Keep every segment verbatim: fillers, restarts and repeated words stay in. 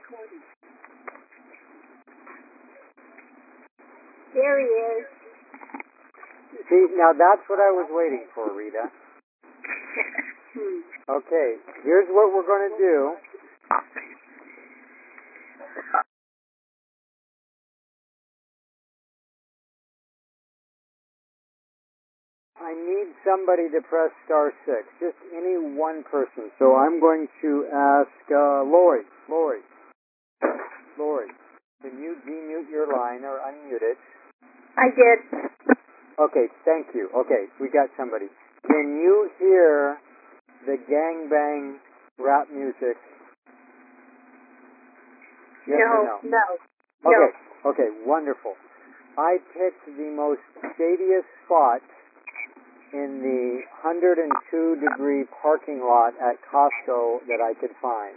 There he is. See, now that's what I was waiting for, Rita. Okay, here's what we're going to do. I need somebody to press star six, just any one person. So I'm going to ask uh, Lori. Lori. Lori, can you demute your line or unmute it? I did. Okay, thank you. Okay, we got somebody. Can you hear the gangbang rap music? Yes no, or no? no. Okay, no. okay, wonderful. I picked the most shadiest spot in the one hundred two degree parking lot at Costco that I could find.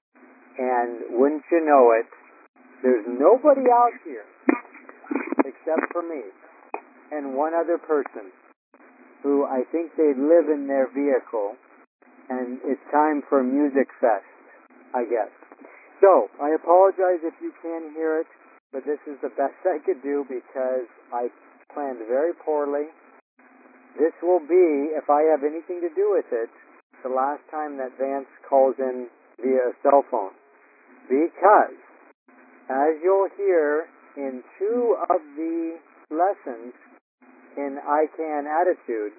And wouldn't you know it, there's nobody out here except for me and one other person who I think they live in their vehicle, and it's time for Music Fest, I guess. So, I apologize if you can't hear it, but this is the best I could do because I planned very poorly. This will be, if I have anything to do with it, the last time that Vance calls in via cell phone. Because, as you'll hear in two of the lessons in I Can Attitude,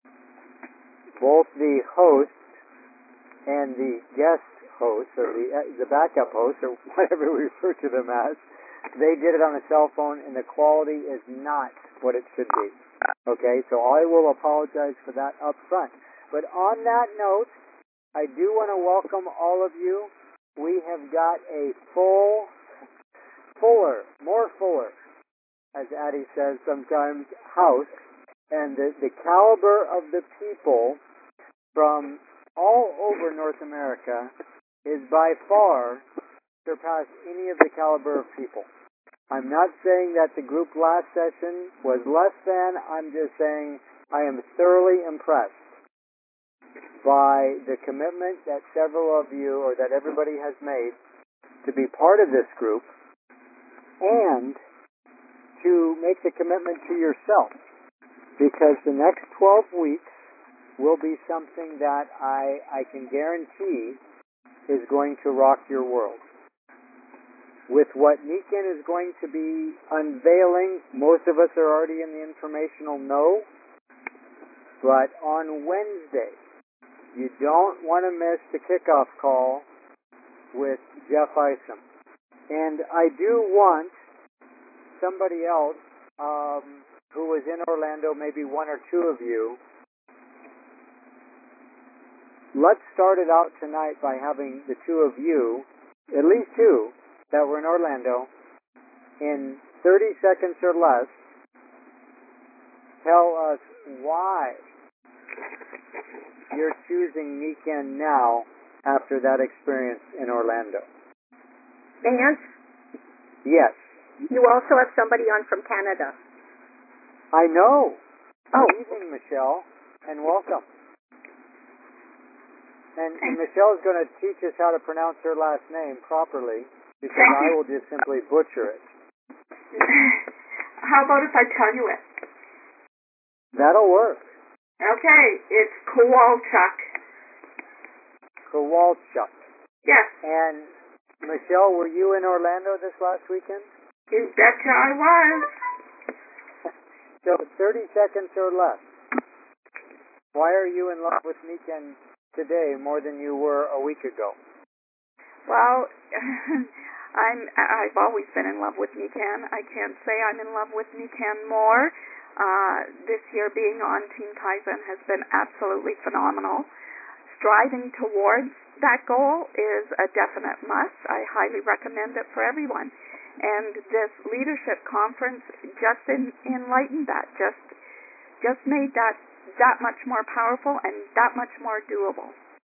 both the host and the guest host, or the, uh, the backup host, or whatever we refer to them as, they did it on a cell phone, and the quality is not what it should be. Okay, so I will apologize for that up front. But on that note, I do want to welcome all of you. We have got a full, fuller, more fuller, as Addie says sometimes, house. And the, the caliber of the people from all over North America is by far surpassed any of the caliber of people. I'm not saying that the group last session was less than. I'm just saying I am thoroughly impressed by the commitment that several of you, or that everybody has made, to be part of this group and to make the commitment to yourself. Because the next twelve weeks will be something that I, I can guarantee is going to rock your world. With what Niken is going to be unveiling, most of us are already in the informational know, but on Wednesday, you don't want to miss the kickoff call with Jeff Isom. And I do want somebody else um, who was in Orlando, maybe one or two of you. Let's start it out tonight by having the two of you, at least two, that were in Orlando, in thirty seconds or less, tell us why you're choosing Niken now after that experience in Orlando. Vance? Yes. You also have somebody on from Canada. I know. Oh. Good evening, Michelle, and welcome. And, and Michelle is going to teach us how to pronounce her last name properly, because I will just simply butcher it. How about if I tell you it? That'll work. Okay, it's Kowalchuk. Kowalchuk. Yes. And Michelle, were you in Orlando this last weekend? You betcha I was. So thirty seconds or less. Why are you in love with Niken today more than you were a week ago? Well, I'm, I've always been in love with Niken. I can't say I'm in love with Niken more. Uh, this year being on Team Kaizen has been absolutely phenomenal. Striving towards that goal is a definite must. I highly recommend it for everyone. And this leadership conference just in, enlightened that, just just made that that much more powerful and that much more doable.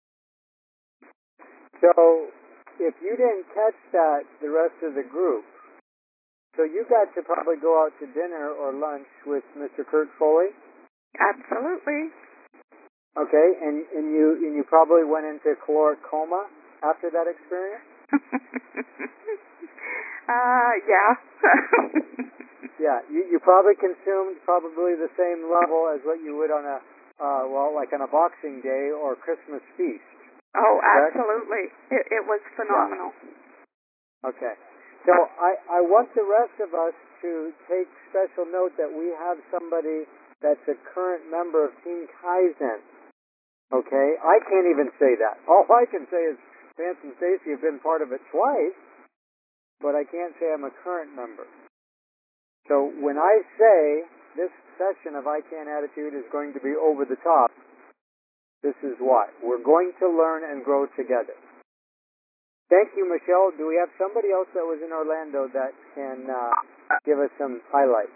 So, if you didn't catch that, the rest of the group, so you got to probably go out to dinner or lunch with Mister Kurt Foley? Absolutely. Okay, and, and you and you probably went into caloric coma after that experience? uh, yeah. Yeah, you, you probably consumed probably the same level as what you would on a, uh, well, like on a Boxing Day or Christmas feast. Oh, correct? absolutely. It, it was phenomenal. Yeah. Okay. So I, I want the rest of us to take special note that we have somebody that's a current member of Team Kaizen. Okay? I can't even say that. All I can say is Vance and Stacy have been part of it twice, but I can't say I'm a current member. So when I say this session of I Can Attitude is going to be over the top, this is why. We're going to learn and grow together. Thank you, Michelle. Do we have somebody else that was in Orlando that can uh, give us some highlights?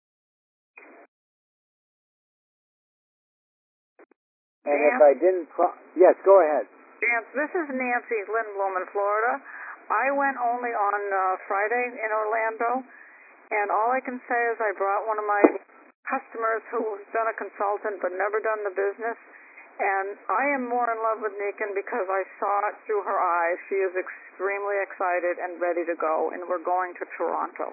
And if I didn't... Pro- yes, go ahead. Vance, this is Nancy Lindblom in Florida. I went only on uh, Friday in Orlando, and all I can say is I brought one of my customers who's been a consultant but never done the business, and I am more in love with Nikan because I saw it through her eyes. She is extremely excited and ready to go, and we're going to Toronto.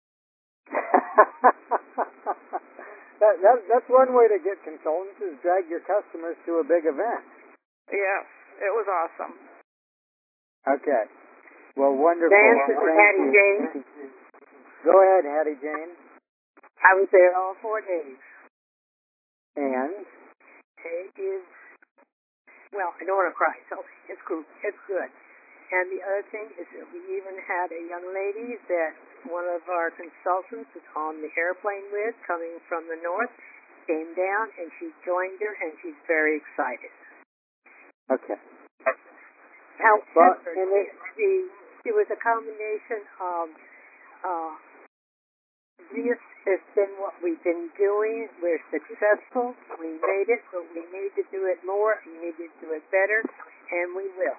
that, that, that's one way to get consultants, is drag your customers to a big event. Yes, it was awesome. Okay. Well, wonderful. Vance, this is Thank Hattie you. Jane. Go ahead, Hattie Jane. I was there all four days. And? It is, well, I don't want to cry, so it's good. It's good. And the other thing is that we even had a young lady that one of our consultants was on the airplane with, coming from the north, came down, and she joined her, and she's very excited. Okay. However, Well, and the, it, the, it was a combination of uh, this has been what we've been doing. We're successful. We made it, but we need to do it more. We need to do it better, and we will.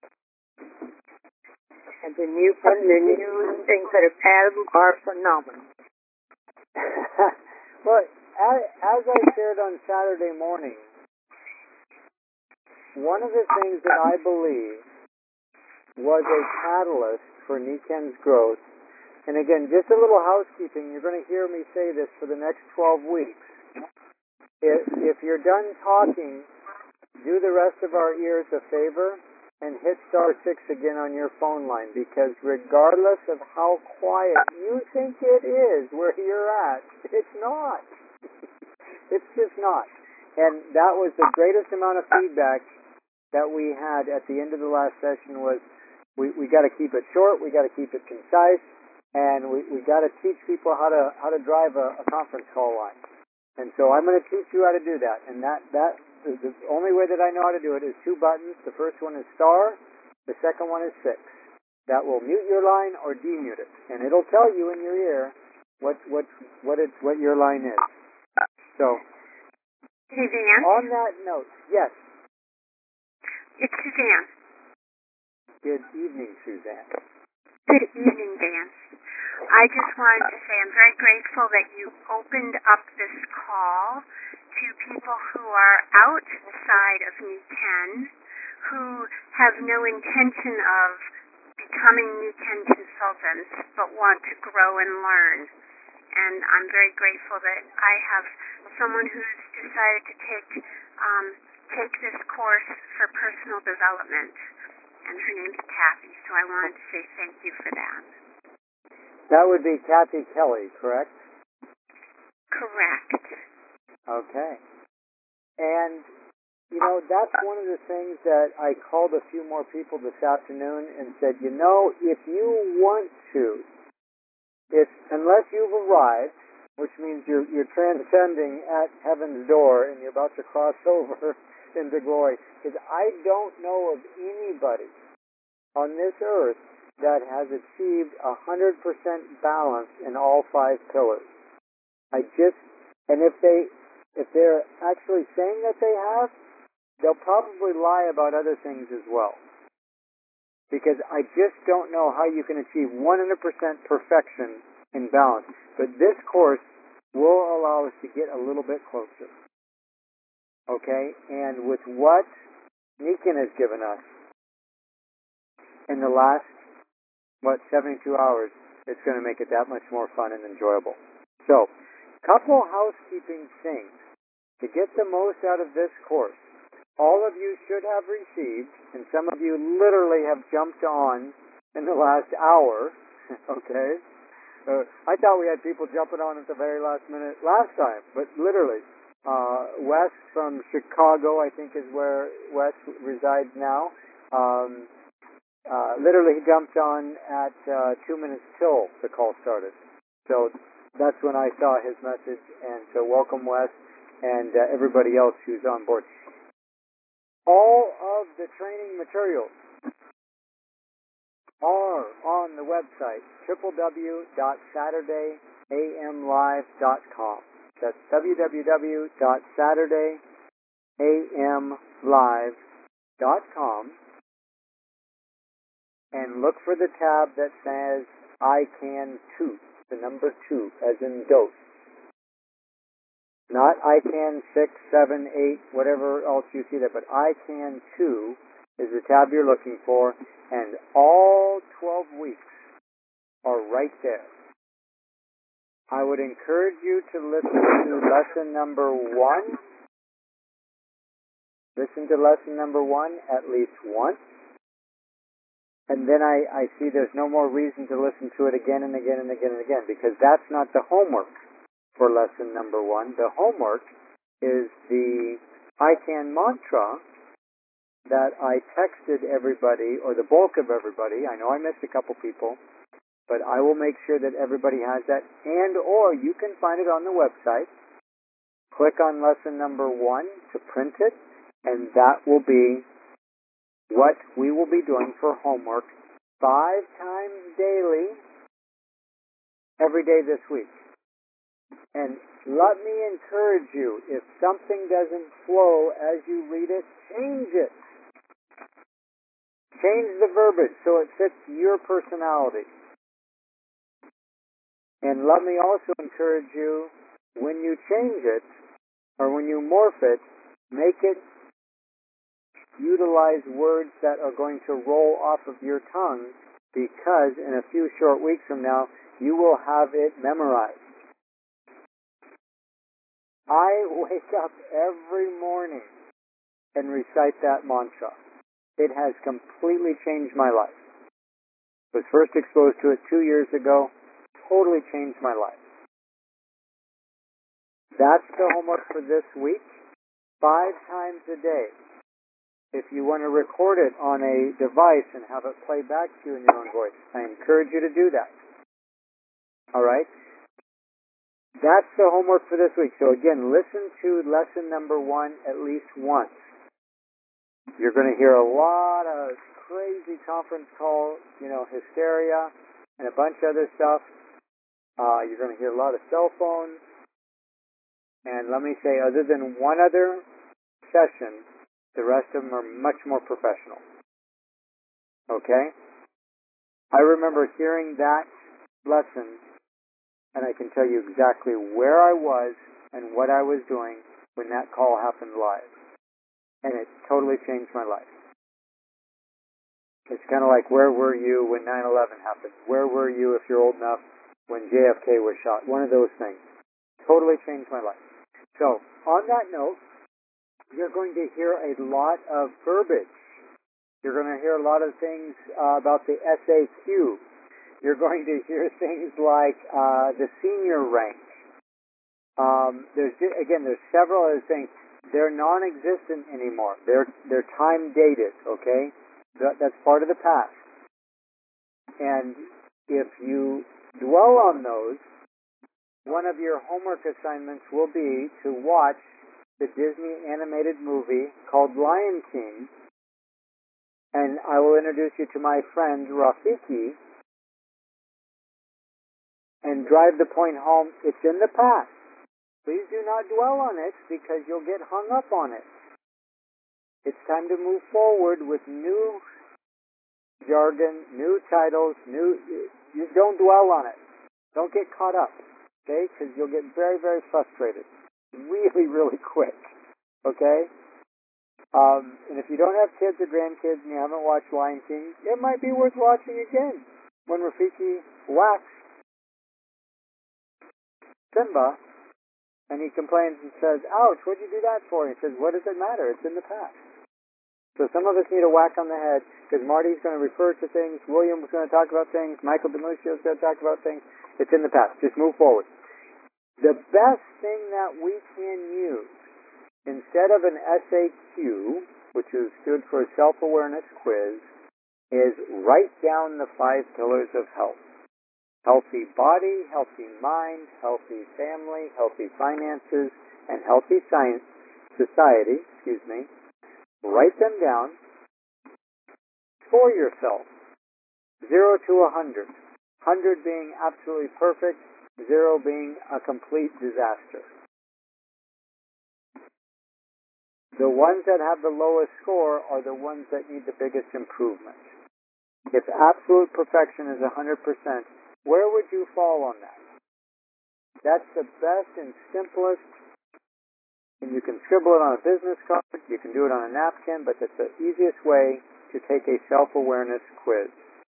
And the new, the new things that have added are phenomenal. well, as, as I shared on Saturday morning, one of the things that I believe was a catalyst for Niken's growth, and again, just a little housekeeping, you're going to hear me say this for the next twelve weeks. If, if you're done talking, do the rest of our ears a favor and hit star six again on your phone line, because regardless of how quiet you think it is where you're at, it's not. It's just not. And that was the greatest amount of feedback that we had at the end of the last session was we, we got to keep it short, we got to keep it concise, and we, we got to teach people how to how to drive a, a conference call line. And so I'm going to teach you how to do that. And that, that the, the only way that I know how to do it is two buttons. The first one is star. The second one is six. That will mute your line or demute it, and it'll tell you in your ear what what what it's what your line is. So, Hey, Vance. on that note, yes. It's Suzanne. Good evening, Suzanne. Good evening, Vance. I just wanted to say I'm very grateful that you opened up this call to people who are outside of Niken, who have no intention of becoming Niken consultants, but want to grow and learn. And I'm very grateful that I have someone who's decided to take um, take this course for personal development. And her name's Kathy, so I wanted to say thank you for that. That would be Kathy Kelly, correct? Correct. Okay. And, you know, that's one of the things that I called a few more people this afternoon and said, you know, if you want to, if unless you've arrived, which means you're, you're transcending at heaven's door and you're about to cross over into glory, because I don't know of anybody on this earth that has achieved a hundred percent balance in all five pillars. I just, and if they, if they're actually saying that they have, they'll probably lie about other things as well. Because I just don't know how you can achieve one hundred percent perfection in balance. But this course will allow us to get a little bit closer. Okay? And with what Niken has given us, in the last, what, seventy-two hours, it's going to make it that much more fun and enjoyable. So, couple housekeeping things to get the most out of this course. All of you should have received, and some of you literally have jumped on in the last hour, okay? Uh, I thought we had people jumping on at the very last minute last time, but literally, uh, Wes from Chicago, I think is where Wes resides now. Um, uh, literally, he jumped on at uh, two minutes till the call started. So that's when I saw his message, and so welcome, Wes, and uh, everybody else who's on board. All of the training materials are on the website, w w w dot saturday a m live dot com. That's w w w dot saturday a m live dot com. And look for the tab that says I Can Two, the number two, as in dose. Not I Can six, seven, eight, whatever else you see there, but I Can Two is the tab you're looking for, and all twelve weeks are right there. I would encourage you to listen to lesson number one. Listen to lesson number one at least once. And then I, I see there's no more reason to listen to it again and again and again and again, because that's not the homework for lesson number one. The homework is the I Can mantra that I texted everybody, or the bulk of everybody. I know I missed a couple people, but I will make sure that everybody has that. And or you can find it on the website. Click on lesson number one to print it, and that will be what we will be doing for homework five times daily, every day this week. And let me encourage you, if something doesn't flow as you read it, change it. Change the verbiage so it fits your personality. And let me also encourage you, when you change it, or when you morph it, make it utilize words that are going to roll off of your tongue, because in a few short weeks from now, you will have it memorized. I wake up every morning and recite that mantra. It has completely changed my life. I was first exposed to it two years ago. Totally changed my life. That's the homework for this week. Five times a day. If you want to record it on a device and have it play back to you in your own voice, I encourage you to do that. All right? That's the homework for this week. So again, listen to lesson number one at least once. You're going to hear a lot of crazy conference call, you know, hysteria, and a bunch of other stuff. Uh, you're going to hear a lot of cell phones. And let me say, other than one other session, the rest of them are much more professional. Okay? I remember hearing that lesson, and I can tell you exactly where I was and what I was doing when that call happened live. And it totally changed my life. It's kind of like, where were you when nine eleven happened? Where were you, if you're old enough, when J F K was shot? One of those things. Totally changed my life. So, on that note, you're going to hear a lot of verbiage. You're going to hear a lot of things uh, about the S A Q. You're going to hear things like uh, the senior rank. Um, there's again, there's several other things. They're non-existent anymore. They're they're time dated. Okay, that, that's part of the past. And if you dwell on those, one of your homework assignments will be to watch the Disney animated movie called Lion King, and I will introduce you to my friend Rafiki, and drive the point home. It's in the past. Please do not dwell on it, because you'll get hung up on it. It's time to move forward with new jargon, new titles, new... You don't dwell on it. Don't get caught up, okay? Because you'll get very, very frustrated. Really, really quick, okay? Um, and if you don't have kids or grandkids and you haven't watched Lion King, it might be worth watching again when Rafiki whacks Simba and he complains and says, ouch, what'd you do that for? And he says, what does it matter? It's in the past. So some of us need a whack on the head because Marty's going to refer to things, William's going to talk about things, Michael DeMucio's going to talk about things. It's in the past. Just move forward. The best thing that we can use, instead of an S A Q, which is stood for Self-Awareness Quiz, is write down the five pillars of health. Healthy body, healthy mind, healthy family, healthy finances, and healthy science, society, excuse me. Write them down for yourself. Zero to a hundred. Hundred being absolutely perfect, zero being a complete disaster. The ones that have the lowest score are the ones that need the biggest improvement. If absolute perfection is one hundred percent, where would you fall on that? That's the best and simplest, and you can scribble it on a business card, you can do it on a napkin, but it's the easiest way to take a self-awareness quiz.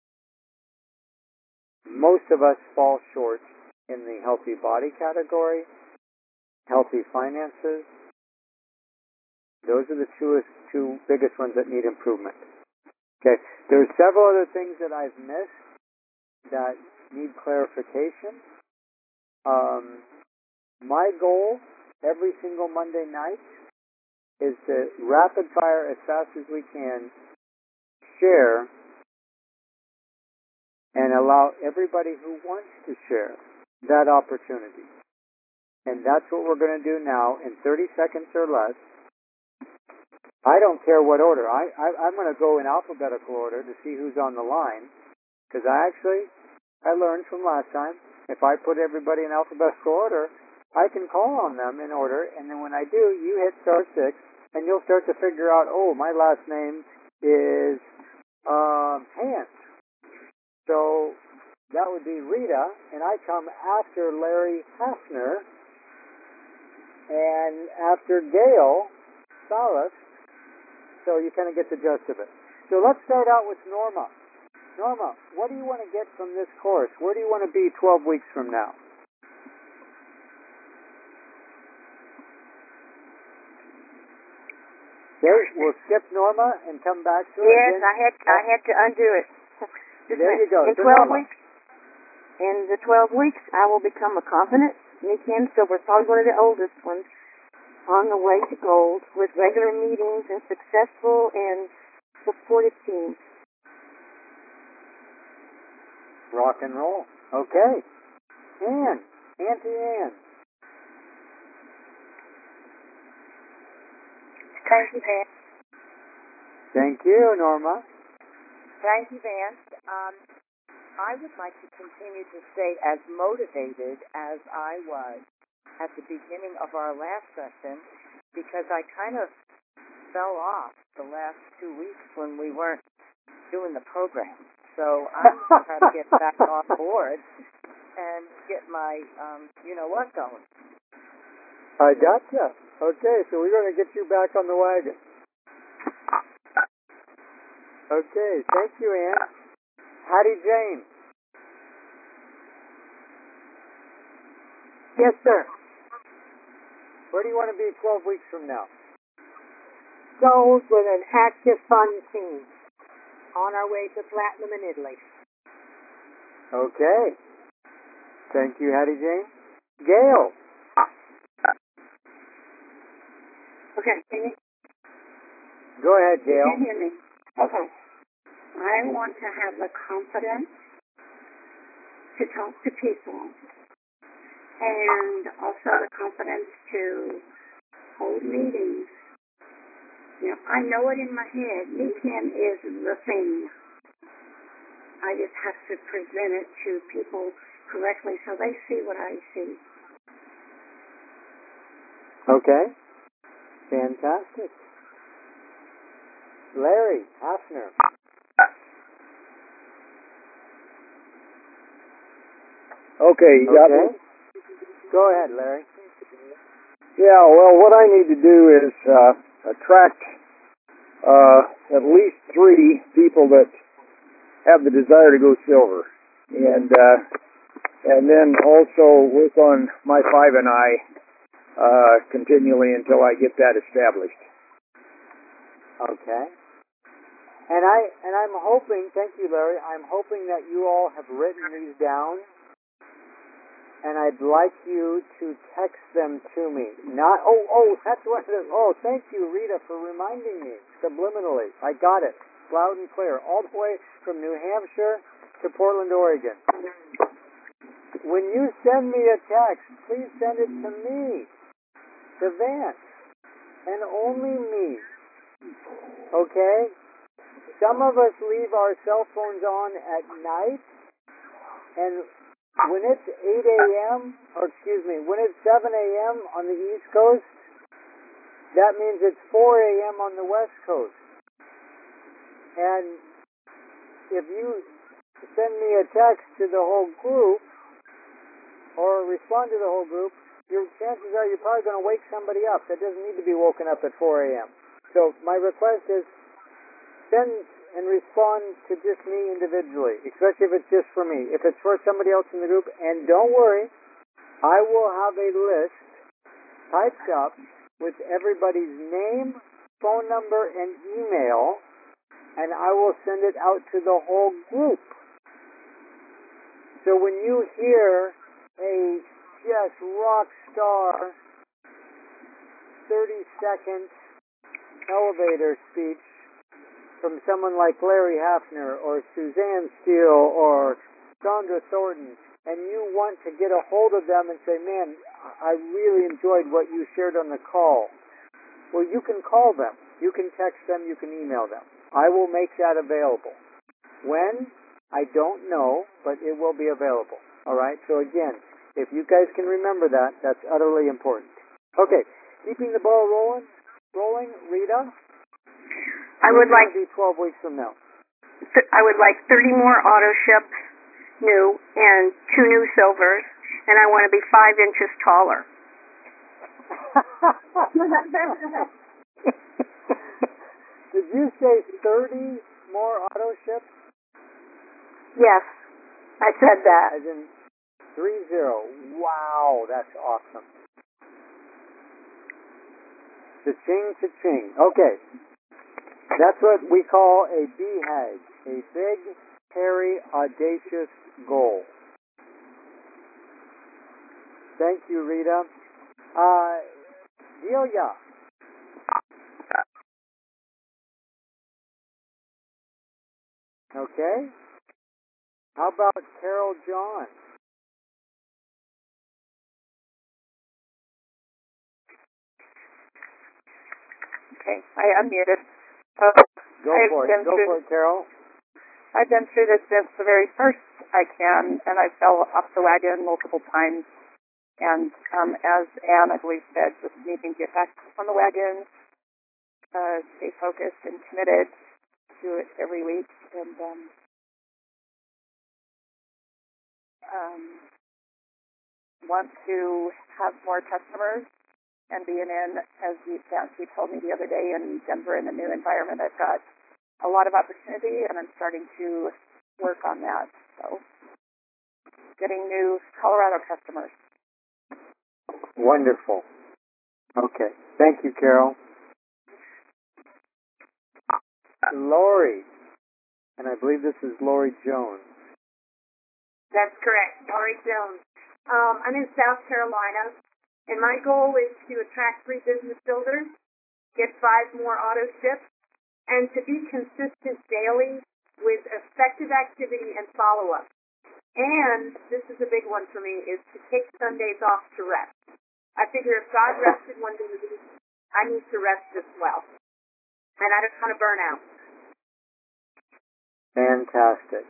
Most of us fall short in the healthy body category, healthy finances. Those are the two, two biggest ones that need improvement. Okay, there are several other things that I've missed that need clarification. Um, my goal every single Monday night is to rapid fire as fast as we can, share, and allow everybody who wants to share that opportunity. And that's what we're going to do now in thirty seconds or less. I don't care what order. I, I, I'm going to go in alphabetical order to see who's on the line, because I actually, I learned from last time, if I put everybody in alphabetical order, I can call on them in order, and then when I do, you hit star six, and you'll start to figure out, oh, my last name is um, Hans. So that would be Rita, and I come after Larry Hafner, and after Gail Salas, so you kind of get the gist of it. So let's start out with Norma. Norma, what do you want to get from this course? Where do you want to be twelve weeks from now? Okay, we'll skip Norma and come back to it. Yes, I had I had to undo it. Just there you go. In so twelve Norma. weeks, in the twelve weeks, I will become a confident Nikan Silver, probably one of the oldest ones, on the way to gold with regular meetings and successful and supportive teams. Rock and roll. Okay. Ann. Auntie Ann. Thank you, Vance. Thank you, Norma. Thank you, Vance. Um, I would like to continue to stay as motivated as I was at the beginning of our last session, because I kind of fell off the last two weeks when we weren't doing the program. So I'm going to try to get back on board and get my, um, you know what, going. I gotcha. Okay, so we're going to get you back on the wagon. Okay, thank you, Ann. Hattie Jane. Yes, sir. Where do you want to be twelve weeks from now? Gold with an active, fun team. On our way to platinum in Italy. Okay. Thank you, Hattie Jane. Gail. Okay, can you, Go ahead, Gail. can you hear me? Okay. I want to have the confidence to talk to people and also the confidence to hold meetings. You know, I know it in my head. Nikan is the thing. I just have to present it to people correctly so they see what I see. Okay. Fantastic. Larry Hafner. Okay. Okay. Go ahead, Larry. Yeah, well, what I need to do is uh, attract uh, at least three people that have the desire to go silver, and uh, and then also work on my five and I uh, continually until I get that established. Okay. And I and I'm hoping, thank you, Larry. I'm hoping that you all have written these down, and I'd like you to text them to me. Not oh oh that's what it is. Oh, thank you, Rita, for reminding me subliminally. I got it loud and clear, all the way from New Hampshire to Portland, Oregon. When you send me a text, please send it to me, to Vance, and only me. Okay? Some of us leave our cell phones on at night, and when it's eight a.m., or excuse me, when it's seven a.m. on the East Coast, that means it's four a.m. on the West Coast. And if you send me a text to the whole group, or respond to the whole group, your chances are you're probably going to wake somebody up that doesn't need to be woken up at four a.m. So my request is send and respond to just me individually, especially if it's just for me. If it's for somebody else in the group, and don't worry, I will have a list typed up with everybody's name, phone number, and email, and I will send it out to the whole group. So when you hear a just rock star thirty second elevator speech from someone like Larry Hafner or Suzanne Steele or Sandra Thornton, and you want to get a hold of them and say, man, I really enjoyed what you shared on the call, well, you can call them, you can text them, you can email them. I will make that available. When? I don't know, but it will be available. All right? So again, if you guys can remember that, that's utterly important. Okay, keeping the ball rolling, rolling, Rita? I would like be twelve weeks from now. th- I would like thirty more auto ships new and two new silvers, and I want to be five inches taller. Did you say thirty more auto ships? Yes, I said that. As in three zero. Wow, that's awesome. Cha-ching, cha-ching. Okay. That's what we call a B HAG, a big, hairy, audacious goal. Thank you, Rita. Uh, Delia. Okay. How about Carol John? Okay, I unmuted. Uh, Go I've for it. been Go through, for it, Carol. I've been through this since the very first I can, and I fell off the wagon multiple times. And um, as Anne, I believe, said, just needing to get back on the wagon, uh, stay focused and committed to it every week, and um, um, want to have more customers and being in, as you, Nancy told me the other day, in Denver in a new environment. I've got a lot of opportunity, and I'm starting to work on that. So, getting new Colorado customers. Wonderful. Okay. Thank you, Carol. Lori. And I believe this is Lori Jones. That's correct, Lori Jones. Um, I'm in South Carolina, and my goal is to attract three business builders, get five more auto ships, and to be consistent daily with effective activity and follow-up. And, this is a big one for me, is to take Sundays off to rest. I figure if God rested one day a week, I need to rest as well. And I don't want to burn out. Fantastic.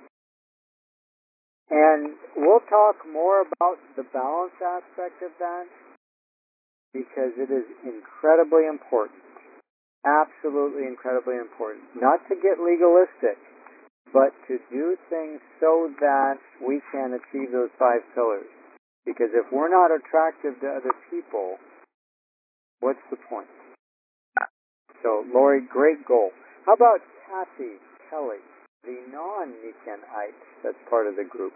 And we'll talk more about the balance aspect of that because it is incredibly important. Absolutely incredibly important. Not to get legalistic, but to do things so that we can achieve those five pillars. Because if we're not attractive to other people, what's the point? So, Lori, great goal. How about Kathy Kelly, the non-Nikenite that's part of the group?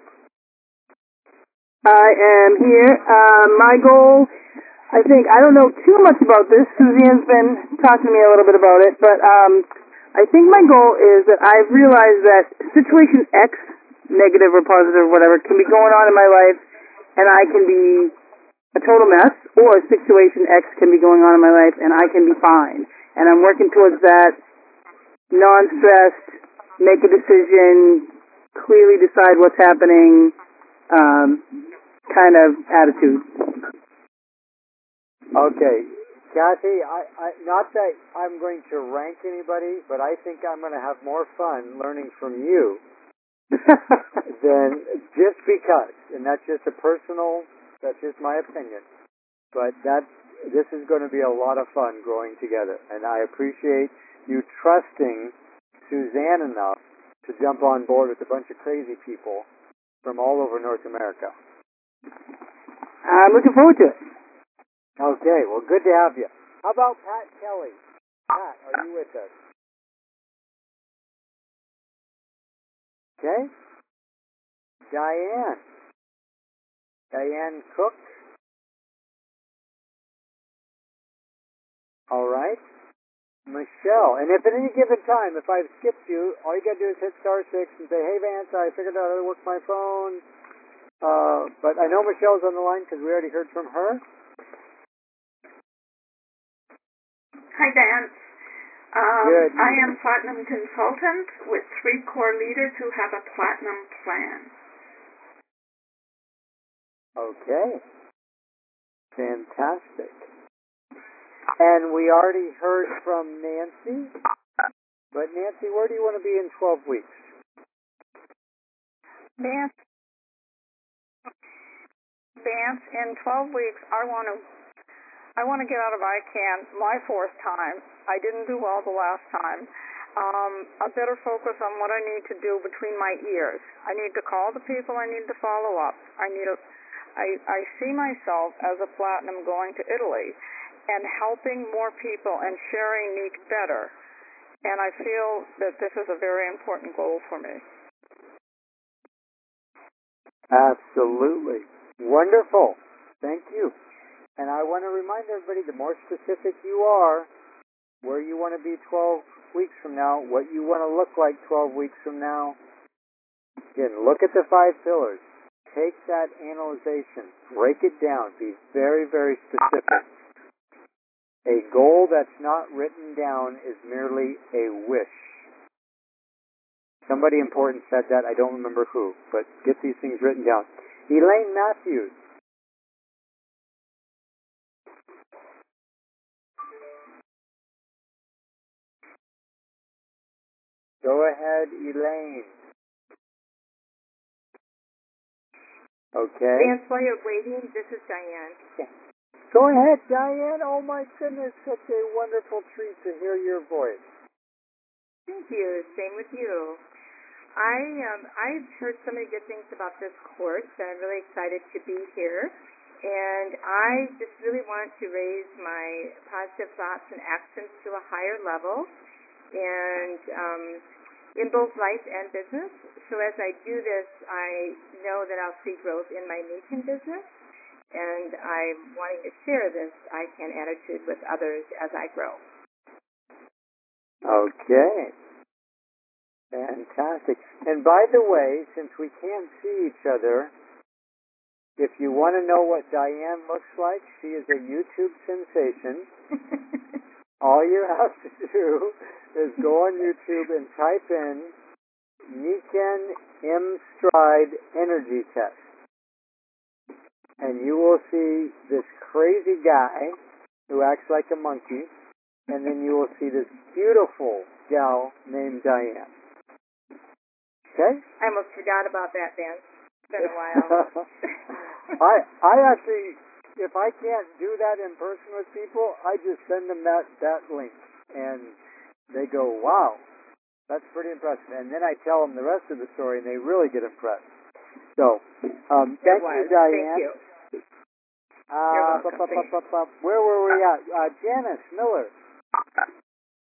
I am here. Uh, my goal, I think, I don't know too much about this. Suzanne's been talking to me a little bit about it, but um, I think my goal is that I've realized that situation X, negative or positive or whatever, can be going on in my life, and I can be a total mess, or situation X can be going on in my life, and I can be fine. And I'm working towards that, non-stressed, make a decision, clearly decide what's happening, um, kind of attitude. Okay. Kathy, I, I, not that I'm going to rank anybody, but I think I'm going to have more fun learning from you than just because, and that's just a personal, that's just my opinion. But that, this is going to be a lot of fun growing together, and I appreciate you trusting Suzanne enough to jump on board with a bunch of crazy people from all over North America. I'm looking forward to it. Okay, well, good to have you. How about Pat Kelly? Pat, are you with us? Okay. Diane. Diane Cook. All right. Michelle. And if at any given time, if I've skipped you, all you got to do is hit star six and say, hey, Vance, I figured out how to work my phone. Uh, but I know Michelle's on the line because we already heard from her. Hi, Vance. Um, Good. I am Platinum Consultant with three core leaders who have a Platinum plan. Okay. Fantastic. And we already heard from Nancy. But Nancy, where do you want to be in twelve weeks? Vance, Vance, in twelve weeks, I want to, I want to get out of I CAN my fourth time. I didn't do well the last time. Um, a better focus on what I need to do between my ears. I need to call the people. I need to follow up. I need a, I, I see myself as a platinum going to Italy and helping more people and sharing Neek better. And I feel that this is a very important goal for me. Absolutely. Wonderful. Thank you. And I want to remind everybody, the more specific you are, where you want to be twelve weeks from now, what you want to look like twelve weeks from now. Again, look at the five pillars. Take that analyzation. Break it down. Be very, very specific. A goal that's not written down is merely a wish. Somebody important said that. I don't remember who, but get these things written down. Elaine Matthews. Go ahead, Elaine. Okay. Vance, while you're waiting, this is Diane. Yeah. Go ahead, Diane. Oh my goodness, such a wonderful treat to hear your voice. Thank you. Same with you. I um, I've heard so many good things about this course, and I'm really excited to be here. And I just really want to raise my positive thoughts and actions to a higher level, and um, in both life and business. So as I do this, I know that I'll see growth in my Niken business, and I'm wanting to share this I CAN attitude with others as I grow. Okay. Fantastic. And by the way, since we can't see each other, if you want to know what Diane looks like, she is a YouTube sensation. All you have to do is go on YouTube and type in Niken M Stride Energy Test. And you will see this crazy guy who acts like a monkey, and then you will see this beautiful gal named Diane. Okay? I almost forgot about that, Vance. It's been a while. I I actually, if I can't do that in person with people, I just send them that, that link, and they go, wow, that's pretty impressive. And then I tell them the rest of the story, and they really get impressed. So, um, thank you, Diane. Thank you. Uh, You're welcome. bu- bu- bu- bu- where were we at? Uh, Janice Miller.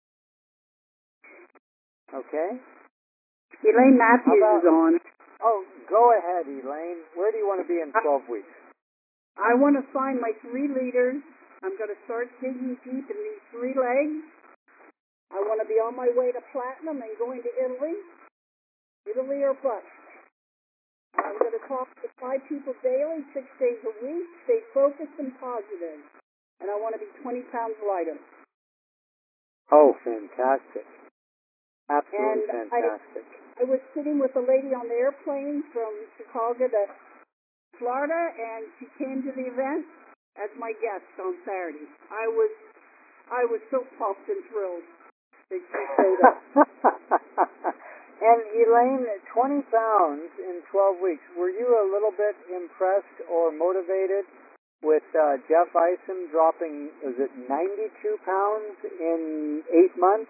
Okay? Elaine Matthews about, is on. Oh, go ahead, Elaine. Where do you want to be in twelve weeks? I want to find my three leaders. I'm going to start digging deep in these three legs. I want to be on my way to platinum and going to Italy. Italy or bust. I'm going to talk to five people daily, six days a week, stay focused and positive. And I want to be twenty pounds lighter. Oh, fantastic. Absolutely and fantastic. I, I was sitting with a lady on the airplane from Chicago to Florida, and she came to the event as my guest on Saturday. I was I was so pumped and thrilled that she showed up. And Elaine, twenty pounds in twelve weeks, were you a little bit impressed or motivated with uh, Jeff Isom dropping, was it ninety-two pounds in eight months?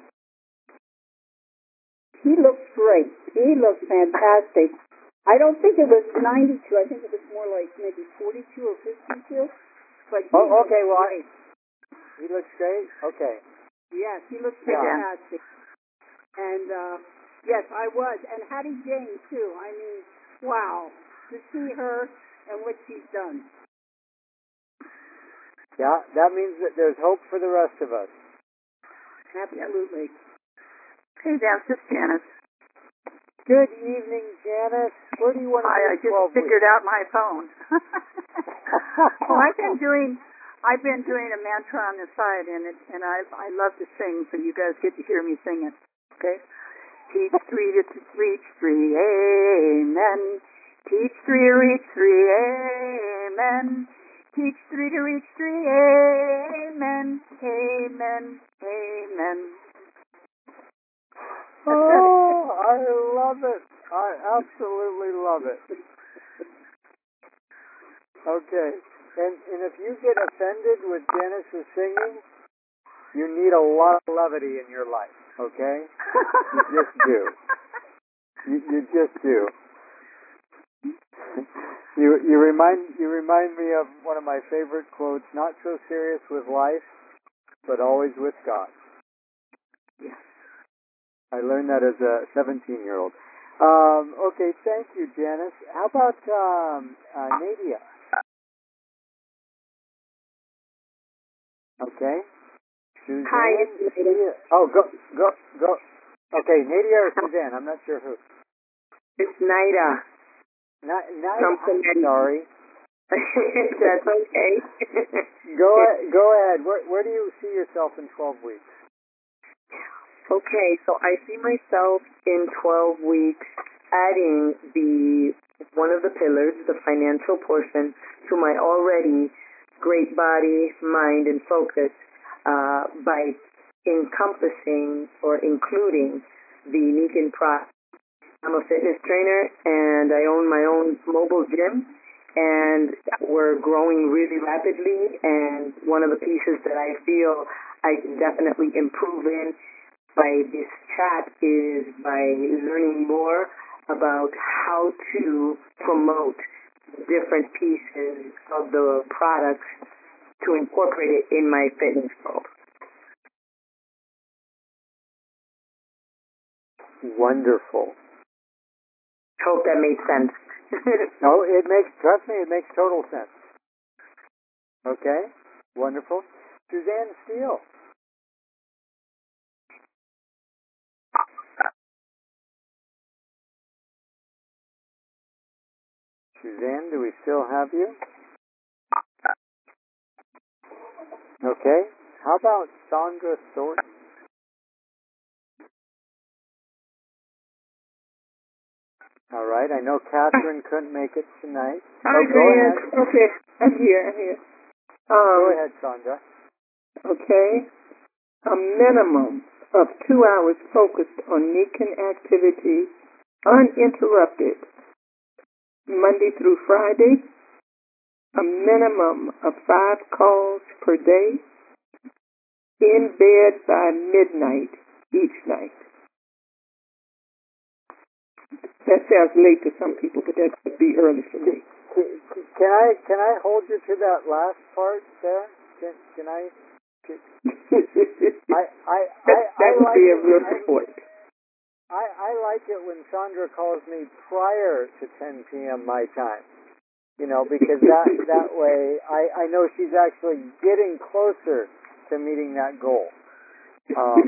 He looks great. He looks fantastic. I don't think it was ninety-two. I think it was more like maybe forty-two or fifty-two. But he oh, okay. Well, great. He looks great. Okay. Yes, he looks Yeah. fantastic. And uh, yes, I was. And Hattie Jane too. I mean, wow, to see her and what she's done. Yeah, that means that there's hope for the rest of us. Absolutely. Hey, that's just Janice. Good evening, Janice. Where do you want to I, I be in just twelve figured weeks? out my phone. Well, I've been doing, I've been doing a mantra on the side, and it, and I, I love to sing, so you guys get to hear me sing it. Okay. Teach three to reach three, amen. Teach three to reach three, amen. Teach three to reach three, amen. Amen. Amen. Oh, I love it. I absolutely love it. Okay. And and if you get offended with Janice's singing, you need a lot of levity in your life, okay? You just do. You, you just do. You you remind you remind me of one of my favorite quotes, not so serious with life, but always with God. Yes. I learned that as a seventeen-year-old. Um, okay, thank you, Janice. How about um, uh, Nadia? Okay. Suzanne? Hi, it's Nadia. Oh, go, go, go. Okay, Nadia or Suzanne? I'm not sure who. It's Naida. Not, not, From I'm sorry. That's okay. Go ahead. Go ahead. Where, where do you see yourself in twelve weeks? Okay, so I see myself in twelve weeks adding the one of the pillars, the financial portion, to my already great body, mind, and focus uh, by encompassing or including the Nikan Pro. I'm a fitness trainer, and I own my own mobile gym, and we're growing really rapidly, and one of the pieces that I feel I can definitely improve in by this chat is by learning more about how to promote different pieces of the products to incorporate it in my fitness world. Wonderful. Hope that made sense. No, it makes, trust me, it makes total sense. Okay, wonderful. Suzanne Steele. Suzanne, do we still have you? Okay. How about Sandra Thornton? All right. I know Catherine couldn't make it tonight. Hi, oh, go Dan. ahead. Okay, I'm here. I'm here. Um, go ahead, Sandra. Okay. A minimum of two hours focused on Nikan activity, uninterrupted, Monday through Friday. A minimum of five calls per day. In bed by midnight each night. That sounds late to some people, but that would be early for me. Can I can I hold you to that last part there? Can, can I? Can, I I that, I, that I would like be a it. real I, support. I, I like it when Sandra calls me prior to ten p.m. my time. You know, because that that way I, I know she's actually getting closer to meeting that goal. Um,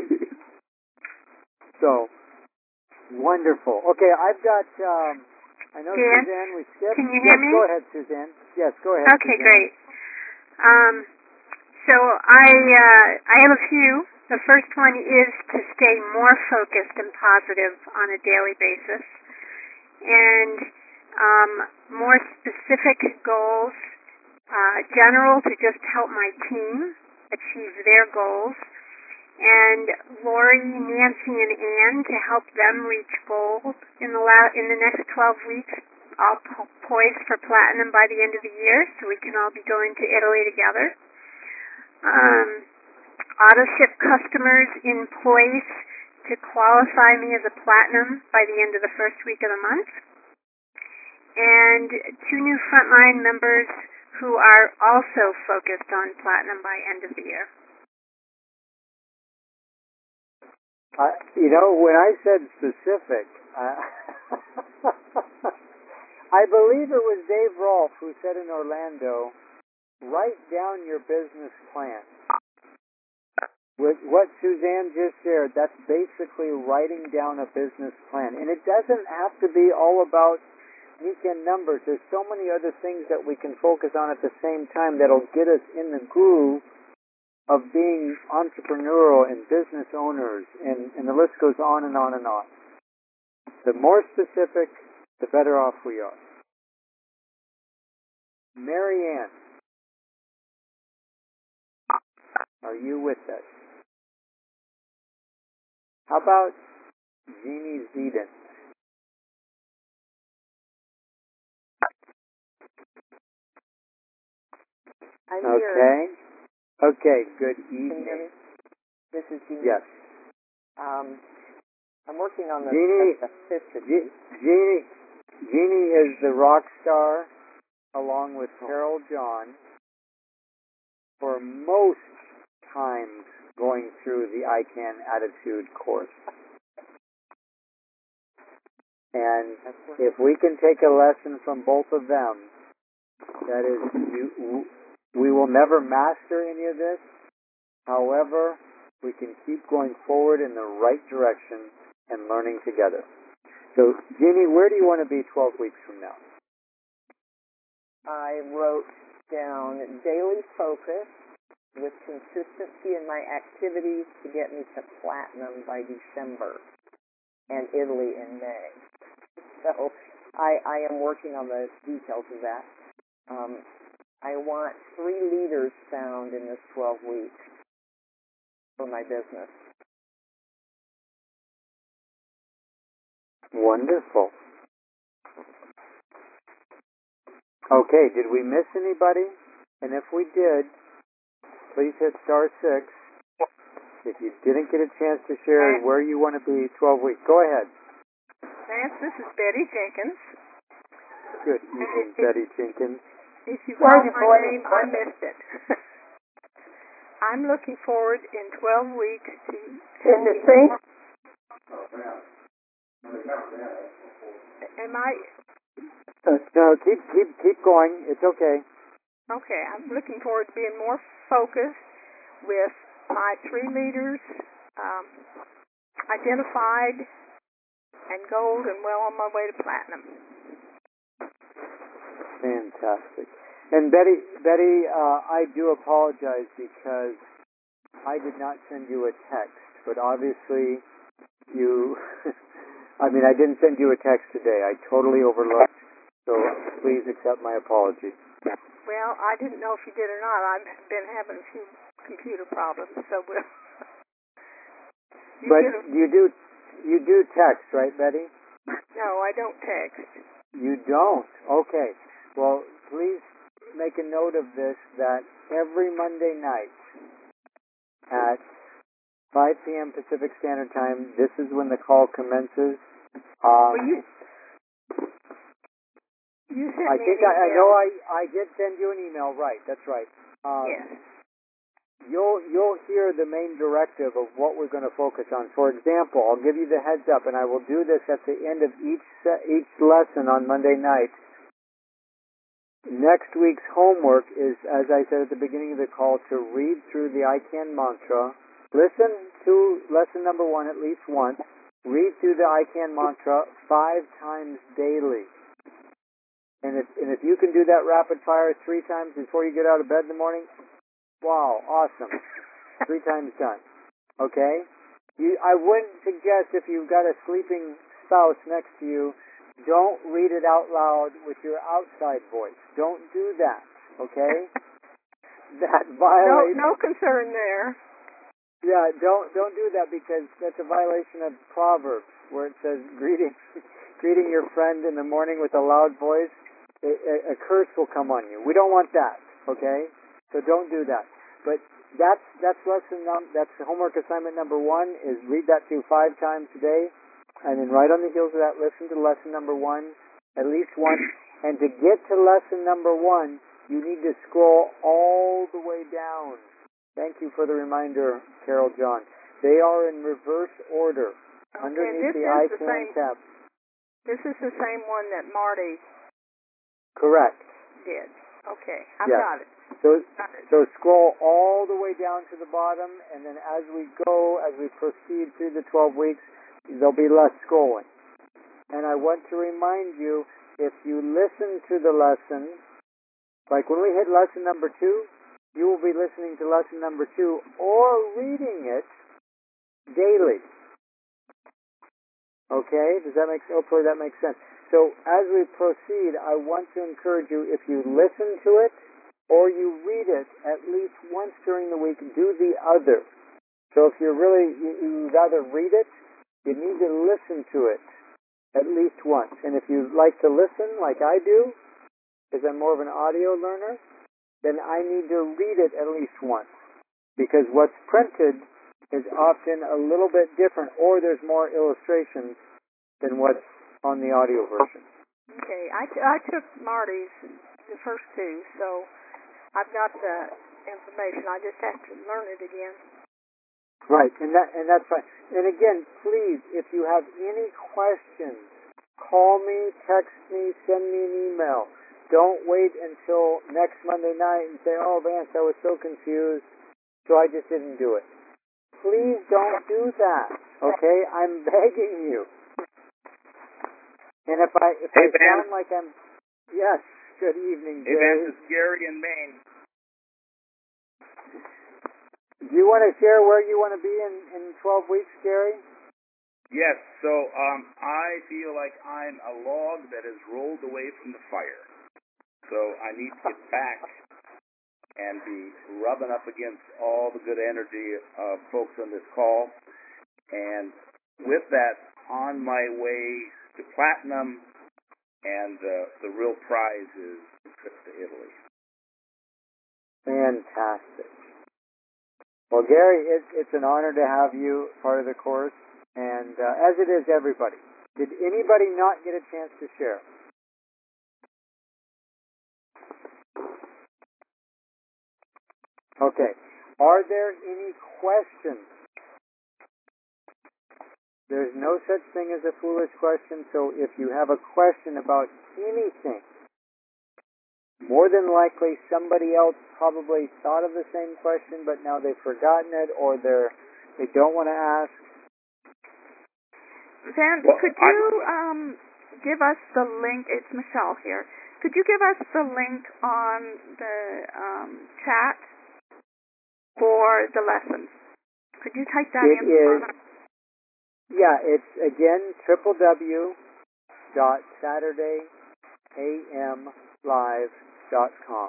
so, wonderful. Okay, I've got, um, I know Dan, Suzanne, we skipped. Can you yes, hear me? go ahead, Suzanne. Yes, go ahead. Okay, Suzanne. great. Um, so I uh, I have a few. The first one is to stay more focused and positive on a daily basis, and um, more specific goals, uh, general to just help my team achieve their goals, and Lori, Nancy, and Ann to help them reach goals in the la- in the next twelve weeks, all po- poised for platinum by the end of the year, so we can all be going to Italy together. Um, auto ship customers in place to qualify me as a platinum by the end of the first week of the month, and two new frontline members who are also focused on platinum by end of the year. Uh, you know, when I said specific, uh, I believe it was Dave Rolfe who said in Orlando, write down your business plan. With what Suzanne just shared, that's basically writing down a business plan. And it doesn't have to be all about weekend numbers. There's so many other things that we can focus on at the same time that'll get us in the groove of being entrepreneurial and business owners, and, and the list goes on and on and on. The more specific, the better off we are. Mary Ann, are you with us? How about Jeannie Zeden? I'm okay. here. Okay, good Can you hear evening. me? This is Jeannie. Yes. Um, I'm working on the Jeannie, specificity. Je- Jeannie, Jeannie is the rock star, along with Carol John, for most times going through the I CAN Attitude course. And if we can take a lesson from both of them, that is, you, we will never master any of this. However, we can keep going forward in the right direction and learning together. So, Jeannie, where do you want to be twelve weeks from now? I wrote down daily focus with consistency in my activities to get me to platinum by December and Italy in May. So I, I am working on the details of that. Um, I want three leaders found in this twelve weeks for my business. Wonderful. Okay, did we miss anybody? And if we did, please hit star six. If you didn't get a chance to share where you want to be twelve weeks, go ahead. Lance, this is Betty Jenkins. Good evening, Betty Jenkins. If you called my name, I missed it. I'm looking forward in twelve weeks to... In the same... Am I... Uh, no, keep keep keep going. It's okay. Okay, I'm looking forward to being more focused with my three leaders um, identified and gold and well on my way to platinum. Fantastic. And Betty, Betty, uh, I do apologize because I did not send you a text, but obviously you, I mean, I didn't send you a text today. I totally overlooked, so please accept my apology. Well, I didn't know if you did or not. I've been having a few computer problems, so we'll... you But a... you do, you do text, right, Betty? No, I don't text. You don't? Okay. Well, please make a note of this, that every Monday night at five p.m. Pacific Standard Time, this is when the call commences. Um, well, you, you sent I me think an I, I email. know I, I did send you an email, right, that's right. Um, yes. you'll you'll hear the main directive of what we're going to focus on. For example, I'll give you the heads up, and I will do this at the end of each se- each lesson on Monday night. Next week's homework is, as I said at the beginning of the call, to read through the I CAN mantra. Listen to lesson number one at least once. Read through the I CAN mantra five times daily. And if, and if you can do that rapid fire three times before you get out of bed in the morning, wow, awesome. Three times done. Okay? You, I wouldn't suggest if you've got a sleeping spouse next to you, don't read it out loud with your outside voice. Don't do that, okay? That violates... No, no concern there. Yeah, don't don't do that because that's a violation of Proverbs where it says greeting greeting your friend in the morning with a loud voice. A, a, a curse will come on you. We don't want that, okay? So don't do that. But that's that's lesson num that's homework assignment number one is read that through five times a day. And then right on the heels of that, listen to lesson number one, at least once. And to get to lesson number one, you need to scroll all the way down. Thank you for the reminder, Carol John. They are in reverse order. Okay, underneath this the is I the CAN same, tab. This is the same one that Marty Correct. did. Okay, I've Yes. got it. So, Got it. so scroll all the way down to the bottom, and then as we go, as we proceed through the twelve weeks, there'll be less scrolling. And I want to remind you, if you listen to the lesson, like when we hit lesson number two, you will be listening to lesson number two or reading it daily. Okay? Does that make sense? Hopefully that makes sense. So as we proceed, I want to encourage you, if you listen to it or you read it at least once during the week, do the other. So if you're really, you, you'd rather read it, you need to listen to it at least once. And if you like to listen like I do, because I'm more of an audio learner, then I need to read it at least once. Because what's printed is often a little bit different, or there's more illustrations than what's on the audio version. Okay, I, t- I took Marty's, the first two, so I've got the information. I just have to learn it again. Right, and that and that's fine. And again, please, if you have any questions, call me, text me, send me an email. Don't wait until next Monday night and say, "Oh, Vance, I was so confused, so I just didn't do it." Please don't do that. Okay, I'm begging you. And if I if Hey, I Vance. sound like I'm, yes. Good evening, Hey, Jerry. Vance, it's Gary in Maine. Do you want to share where you want to be in, in twelve weeks, Gary? Yes, so um, I feel like I'm a log that has rolled away from the fire. So I need to get back and be rubbing up against all the good energy of folks on this call. And with that, on my way to platinum, and uh, the real prize is the trip to Italy. Fantastic. Well, Gary, it, it's an honor to have you part of the course, and uh, as it is everybody. Did anybody not get a chance to share? Okay. Are there any questions? There's no such thing as a foolish question, so if you have a question about anything, more than likely somebody else probably thought of the same question, but now they've forgotten it, or they're, they don't want to ask. Van, Well, could I- you um, give us the link? It's Michelle here. Could you give us the link on the um, chat for the lessons? Could you type that It in? is, yeah, it's again, w w w dot saturday a m live dot com.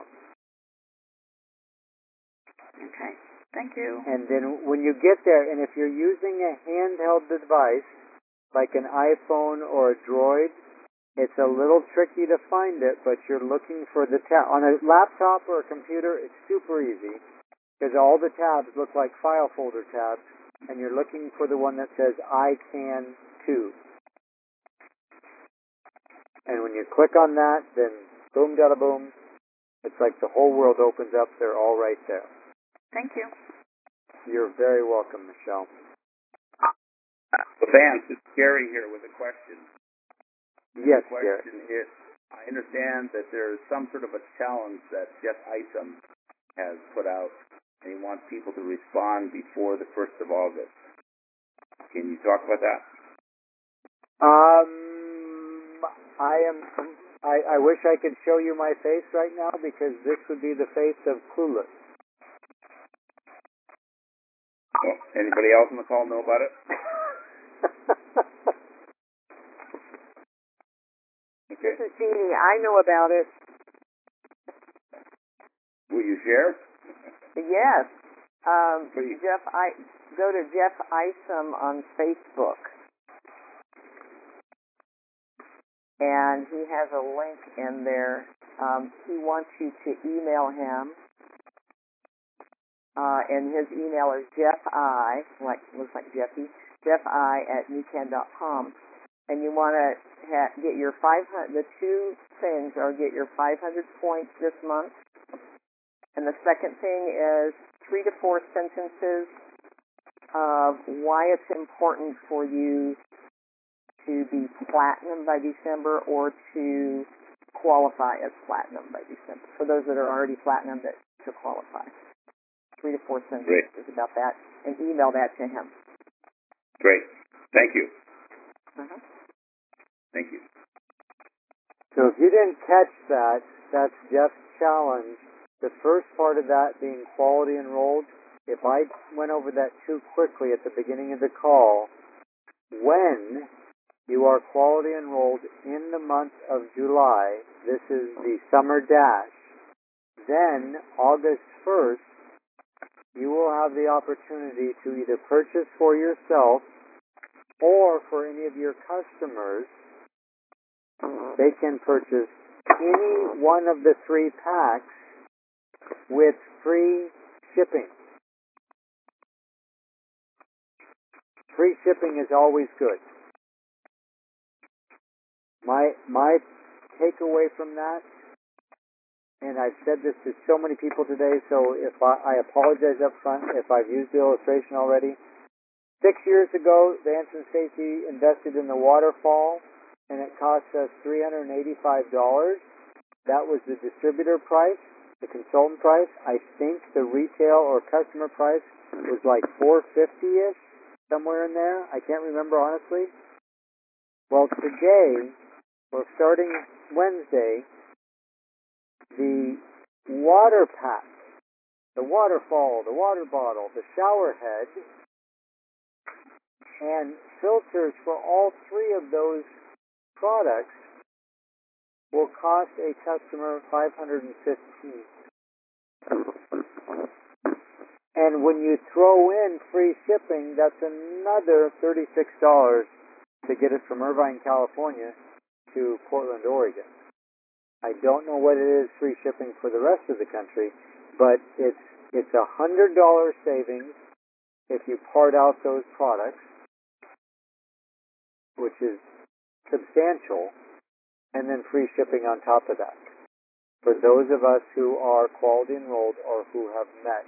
Okay, thank you. And then when you get there, and if you're using a handheld device, like an iPhone or a Droid, it's a little tricky to find it, but you're looking for the tab. On a laptop or a computer, it's super easy, because all the tabs look like file folder tabs, and you're looking for the one that says I CAN two. And when you click on that, then boom, da boom, it's like the whole world opens up. They're all right there. Thank you. You're very welcome, Michelle. So Vance, it's Gary here with a question. Yes, the question Gary. is, I understand that there's some sort of a challenge that Jeff Isom has put out, and he wants people to respond before the first of August. Can you talk about that? Um, I am. I, I wish I could show you my face right now because this would be the face of clueless. Well, anybody else on the call know about it? Okay. This is Jeannie. I know about it. Will you share? Yes. Um, Please. Jeff, I go to Jeff Isom on Facebook, and he has a link in there. Um, he wants you to email him, uh, and his email is Jeff I, like looks like Jeffy, Jeff I at newcan dot com, and you want to ha- get your five hundred. The two things are get your five hundred points this month, and the second thing is three to four sentences of why it's important for you to be platinum by December or to qualify as platinum by December. For those that are already platinum, that to qualify. Three to four sentences Great. about that, and email that to him. Great. Thank you. Uh-huh. Thank you. So if you didn't catch that, that's Jeff's challenge. The first part of that being quality enrolled. If I went over that too quickly at the beginning of the call, when you are quality enrolled in the month of July, this is the summer dash, then August first, you will have the opportunity to either purchase for yourself or for any of your customers. They can purchase any one of the three packs with free shipping. Free shipping is always good. My my takeaway from that, and I've said this to so many people today, so if I, I apologize up front if I've used the illustration already. Six years ago, Vance and Stacy invested in the waterfall, and it cost us three hundred eighty-five dollars. That was the distributor price, the consultant price. I think the retail or customer price was like four hundred fifty dollars-ish, somewhere in there. I can't remember honestly. Well, today, or starting Wednesday, the water pack, the waterfall, the water bottle, the shower head, and filters for all three of those products will cost a customer five hundred fifteen dollars. And when you throw in free shipping, that's another thirty-six dollars to get it from Irvine, California to Portland, Oregon. I don't know what it is free shipping for the rest of the country, but it's it's a one hundred dollars savings if you part out those products, which is substantial, and then free shipping on top of that for those of us who are quality enrolled or who have met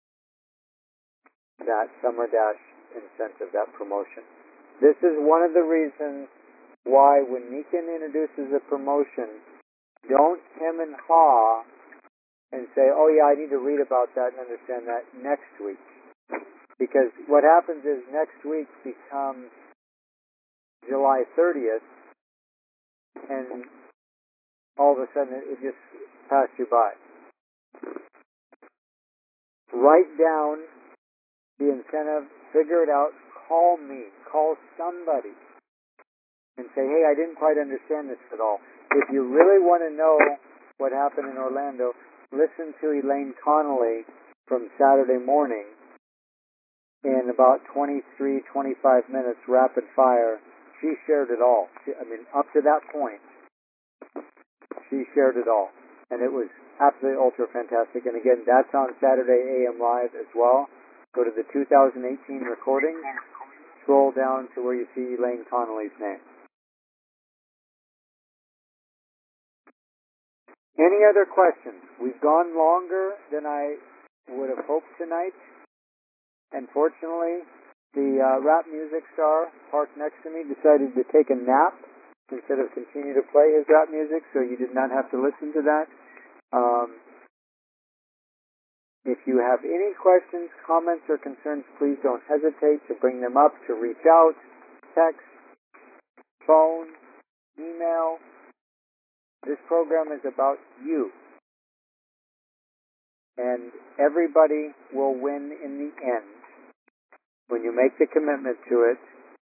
that Summer Dash incentive, that promotion. This is one of the reasons why when Nikan introduces a promotion, don't hem and haw and say, oh yeah, I need to read about that and understand that next week. Because what happens is next week becomes July thirtieth, and all of a sudden it just passed you by. Write down the incentive, figure it out, call me, call somebody, and say, hey, I didn't quite understand this at all. If you really want to know what happened in Orlando, listen to Elaine Connolly from Saturday morning in about twenty-three, twenty-five minutes, rapid fire. She shared it all. She, I mean, up to that point, she shared it all. And it was absolutely ultra fantastic. And again, that's on Saturday A M Live as well. Go to the two thousand eighteen recording, scroll down to where you see Elaine Connolly's name. Any other questions? We've gone longer than I would have hoped tonight. Unfortunately, the uh, rap music star parked next to me decided to take a nap instead of continue to play his rap music, so you did not have to listen to that. Um, if you have any questions, comments, or concerns, please don't hesitate to bring them up, to reach out, text, phone, email. This program is about you. And everybody will win in the end when you make the commitment to it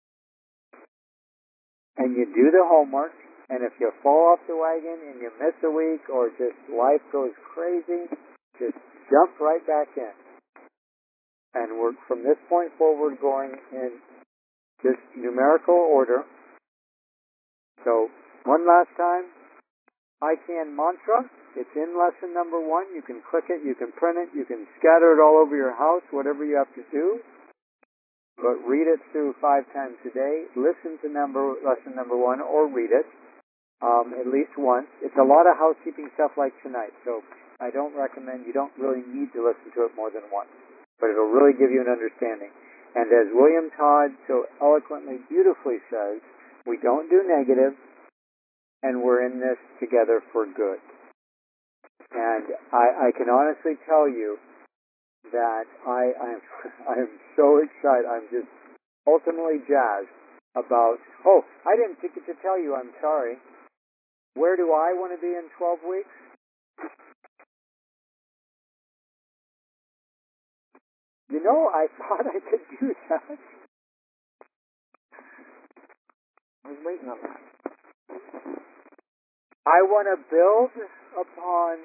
and you do the homework. And if you fall off the wagon and you miss a week or just life goes crazy, just jump right back in. And we're from this point forward going in just numerical order. So one last time, I Can mantra. It's in lesson number one. You can click it, you can print it, you can scatter it all over your house, whatever you have to do. But read it through five times a day. Listen to number lesson number one or read it um, at least once. It's a lot of housekeeping stuff like tonight, so I don't recommend, you don't really need to listen to it more than once. But it'll really give you an understanding. And as William Todd so eloquently, beautifully says, we don't do negative, and we're in this together for good. And I, I can honestly tell you that I I'm I'm so excited. I'm just ultimately jazzed about. Oh, I didn't get to tell you. I'm sorry. Where do I want to be in twelve weeks? You know, I thought I could do that. I was waiting on that. I want to build upon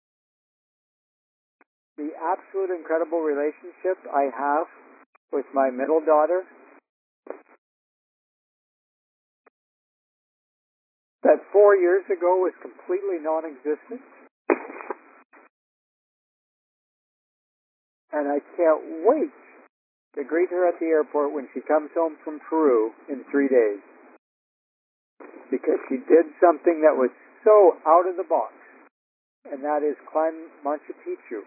the absolute incredible relationship I have with my middle daughter. That four years ago was completely non-existent. And I can't wait to greet her at the airport when she comes home from Peru in three days. Because she did something that was so out of the box. And that is climb Machu Picchu.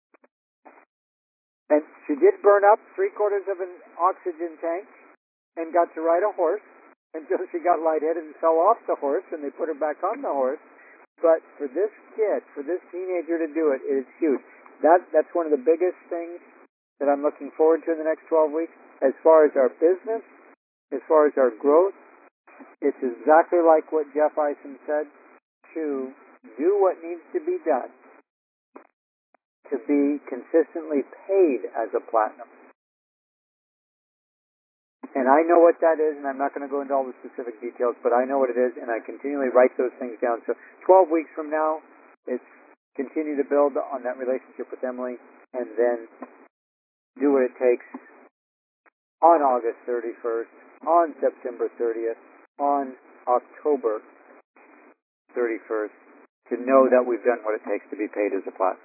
And she did burn up three quarters of an oxygen tank and got to ride a horse until she got lightheaded and fell off the horse and they put her back on the horse. But for this kid, for this teenager to do it, it is huge. That, that's one of the biggest things that I'm looking forward to in the next twelve weeks. As far as our business, as far as our growth, it's exactly like what Jeff Eisen said, to do what needs to be done to be consistently paid as a platinum. And I know what that is, and I'm not going to go into all the specific details, but I know what it is, and I continually write those things down. So twelve weeks from now, it's continue to build on that relationship with Emily, and then do what it takes on August thirty-first, on September thirtieth, on October thirty-first, to know that we've done what it takes to be paid as a platinum.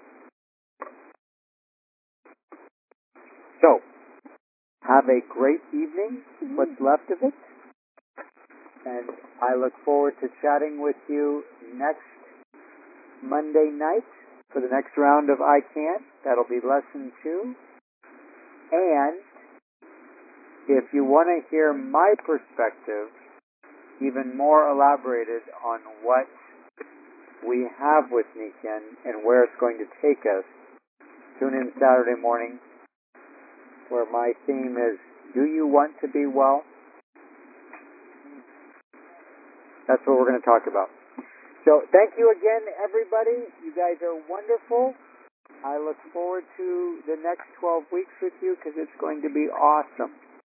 So, have a great evening, what's left of it, and I look forward to chatting with you next Monday night for the next round of I Can. That'll be lesson two. And if you want to hear my perspective, even more elaborated on what we have with Nikken and where it's going to take us, tune in Saturday morning, where my theme is, do you want to be well? That's what we're going to talk about. So thank you again, everybody. You guys are wonderful. I look forward to the next twelve weeks with you because it's going to be awesome.